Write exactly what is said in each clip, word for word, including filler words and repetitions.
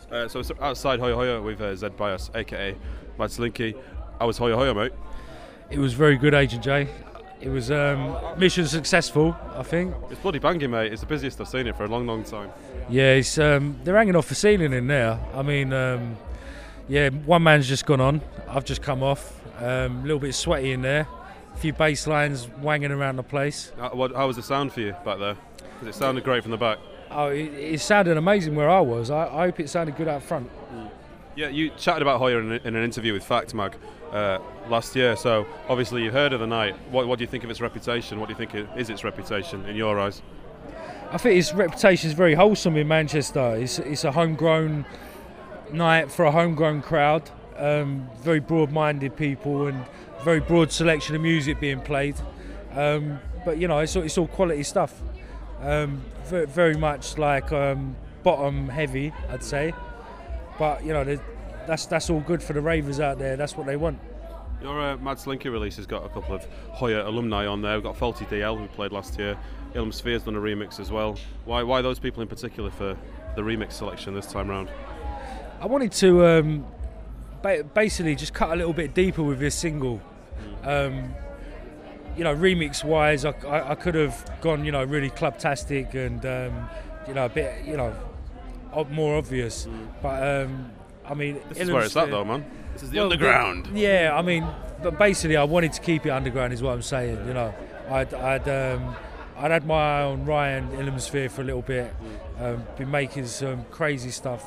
Uh, so it's outside Hoya Hoya with uh, Zed Bias, aka Mad Slinky. How was Hoya Hoya, mate? It was very good, Agent J. It was um, mission successful, I think. It's bloody banging, mate. It's the busiest I've seen it for a long, long time. Yeah, it's, um, they're hanging off the ceiling in there. I mean, um, yeah, one man's just gone on. I've just come off. Um, a little bit sweaty in there. A few bass lines wanging around the place. How, what, how was the sound for you back there? Because it sounded great from the back. Oh, it, it sounded amazing where I was. I, I hope it sounded good out front. Mm. Yeah, you chatted about Hoya in, in an interview with Fact Mag uh, last year, so obviously you've heard of the night. What, what do you think of its reputation? What do you think it is its reputation in your eyes? I think its reputation is very wholesome in Manchester. It's, it's a homegrown night for a homegrown crowd, um, very broad-minded people and very broad selection of music being played. Um, but you know, it's, it's all quality stuff. Um, very, very much like um, bottom heavy, I'd say. But you know, that's that's all good for the ravers out there. That's what they want. Your uh, Mad Slinky release has got a couple of Hoya alumni on there. We've got Faulty D L, who played last year. Ilm Sphere's done a remix as well. Why why those people in particular for the remix selection this time round? I wanted to um, ba- basically just cut a little bit deeper with this single. Um, you know, remix-wise, I, I, I could have gone, you know, really clubtastic and um, you know, a bit, you know, more obvious. Mm. But um, I mean, this is where it's at, though, man. This is the well, underground. Yeah, I mean, but basically, I wanted to keep it underground, is what I'm saying. You know, I'd I'd, um, I'd had my eye on Ryan Ilm Sphere for a little bit, mm. um, been making some crazy stuff.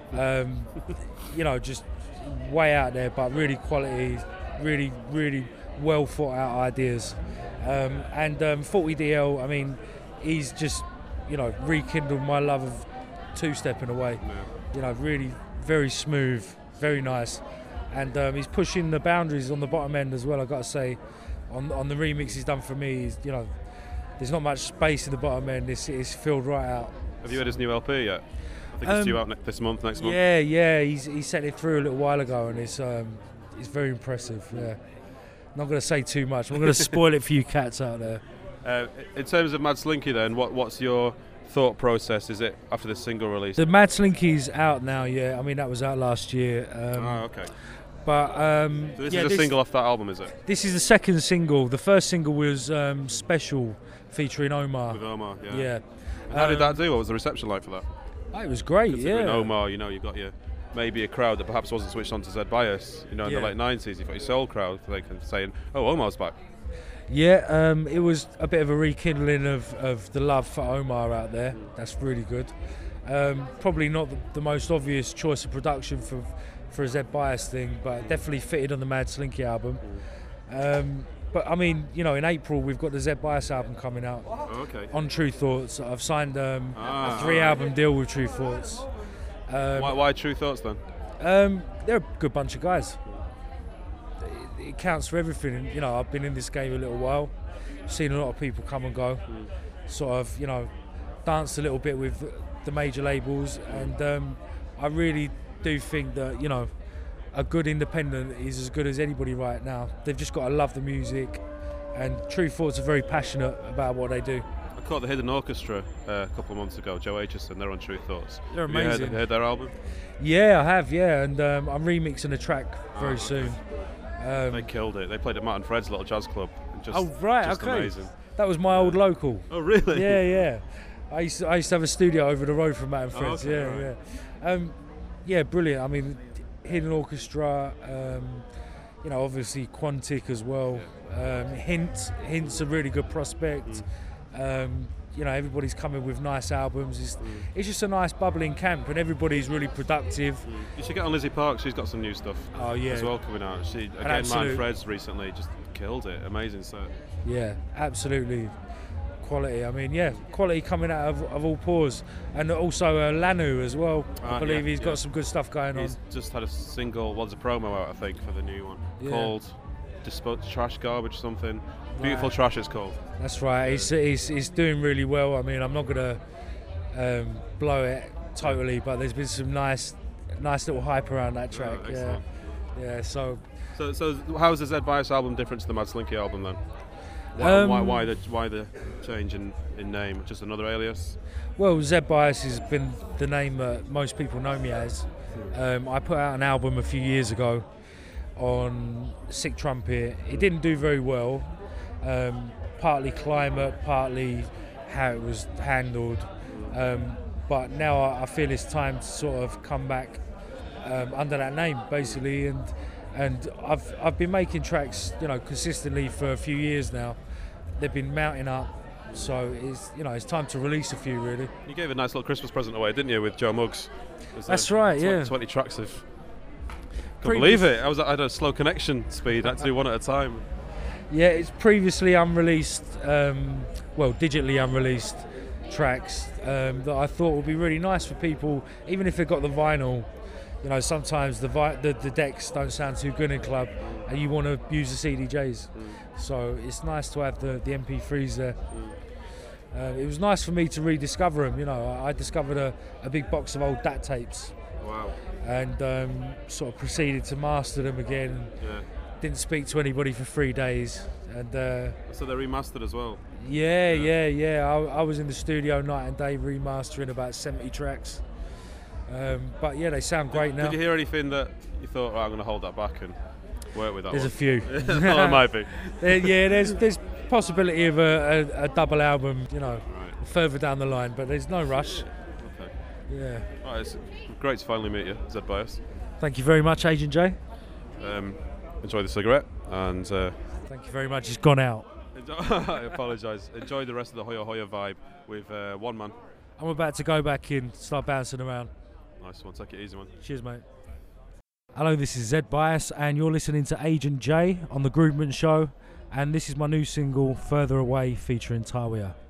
Um, you know, just way out there, but really quality, really, really well thought out ideas. Um, and um, Faulty D L, I mean, he's just, you know, rekindled my love of two-step in a way. Yeah. You know, really very smooth, very nice. And um, he's pushing the boundaries on the bottom end as well, I've got to say. On on the remix he's done for me, he's, you know, there's not much space in the bottom end, it's, it's filled right out. Have you heard his new L P yet? I think it's um, due out ne- this month, next month. Yeah, yeah, he's he sent it through a little while ago, and it's um, it's very impressive. Yeah, not going to say too much. I'm going to spoil it for you cats out there. Uh, in terms of Mad Slinky, then, what what's your thought process? Is it after the single release? The Mad Slinky's out now. Yeah, I mean that was out last year. Um, oh, okay. But um, so this yeah, is a this, single off that album, is it? This is the second single. The first single was um, Special, featuring Omar. With Omar, yeah. Yeah. How um, did that do? What was the reception like for that? Oh, it was great. Yeah. Omar, you know, you got your maybe a crowd that perhaps wasn't switched on to Zed Bias. You know, in yeah. the late nineties, you've got your soul crowd, like saying, "Oh, Omar's back." Yeah, um, it was a bit of a rekindling of, of the love for Omar out there. Mm. That's really good. Um, probably not the, the most obvious choice of production for for a Zed Bias thing, but definitely fitted on the Mad Slinky album. Mm. Um, but I mean, you know, in April we've got the Zed Bias album coming out. Oh, okay. On True Thoughts. I've signed um, ah, a three-album deal with True Thoughts. Um, why, why True Thoughts then? Um, they're a good bunch of guys. It, it counts for everything. You know, I've been in this game a little while, seen a lot of people come and go. Mm. Sort of, you know, danced a little bit with the major labels, and um, I really do think that, you know, a good independent is as good as anybody right now. They've just got to love the music, and True Thoughts are very passionate about what they do. I caught the Hidden Orchestra uh, a couple of months ago, Joe Aitchison, they're on True Thoughts. They're amazing. Have you heard, heard their album? Yeah, I have, yeah, and um, I'm remixing a track very oh, soon. Um, they killed it. They played at Matt and Fred's little jazz club. Just, oh, right, just okay. Amazing. That was my old local. Oh, really? Yeah, yeah. I used to, I used to have a studio over the road from Matt and Fred's. Oh, okay, yeah, right. yeah. Um, yeah, brilliant. I mean, Hidden Orchestra, um, you know, obviously Quantic as well. Yeah. Um, Hint, Hint's a really good prospect. Mm. Um, you know, everybody's coming with nice albums. It's, mm. it's just a nice bubbling camp, and everybody's really productive. Mm. You should get on Lizzie Parks. She's got some new stuff. Oh yeah, as well coming out. She again, Matt and Fred's recently just killed it. Amazing set. Yeah, absolutely. Quality. I mean, yeah, quality coming out of, of all pores, and also uh, Lanu as well. Uh, I believe yeah, he's yeah. got some good stuff going he's on. He's just had a single, what's a promo out, I think, for the new one yeah. called Dispo- Trash Garbage something. Beautiful right. Trash, it's called. That's right. Yeah. He's, he's he's doing really well. I mean, I'm not gonna um, blow it totally, but there's been some nice, nice little hype around that track. Oh, yeah, yeah. So, so, so how is the Zed Bias album different to the Mad Slinky album then? Why, Um, why, why the why the change in, in name? Just another alias? Well, Zed Bias has been the name that most people know me as. Um, I put out an album a few years ago on Sick Trumpet. It didn't do very well, um, partly climate, partly how it was handled. Um, but now I, I feel it's time to sort of come back um, under that name, basically. And and I've I've been making tracks, you know, consistently for a few years now. They've been mounting up. So it's you know it's time to release a few really. You gave a nice little Christmas present away, didn't you, with Joe Muggs? That's right, twenty, yeah. twenty tracks of. Couldn't Previous- believe it. I was I had a slow connection speed. I had to do one at a time. Yeah, it's previously unreleased, um, well, digitally unreleased tracks um, that I thought would be really nice for people, even if they got the vinyl. You know, sometimes the vi- the, the decks don't sound too good in club, and you want to use the C D Js. Mm. So it's nice to have the, the M P threes there. Uh, it was nice for me to rediscover them. You know, I, I discovered a, a big box of old D A T tapes Wow. and um, sort of proceeded to master them again. Yeah. Didn't speak to anybody for three days, and uh, So they're remastered as well. yeah, Yeah. yeah, yeah. I, I was in the studio night and day remastering about seventy tracks. Um, but yeah, they sound great now. Did you hear anything that you thought, oh, I'm going to hold that back and work with that There's a one? few. Oh, there might be. There- yeah, there's there's possibility of a, a, a double album, you know, Right. further down the line, but there's no rush. Okay. Yeah. Right, it's great to finally meet you, Zed Bias. Thank you very much, Agent J. Um, enjoy the cigarette and uh, Thank you very much. It's gone out. enjoy, I apologise. Enjoy the rest of the Hoya Hoya vibe with uh, One Man. I'm about to go back in, start bouncing around. Nice one. Take it easy, man. Cheers, mate. Hello, this is Zed Bias, and you're listening to Agent J on the Groovement Show, and this is my new single, Further Away, featuring Tawia.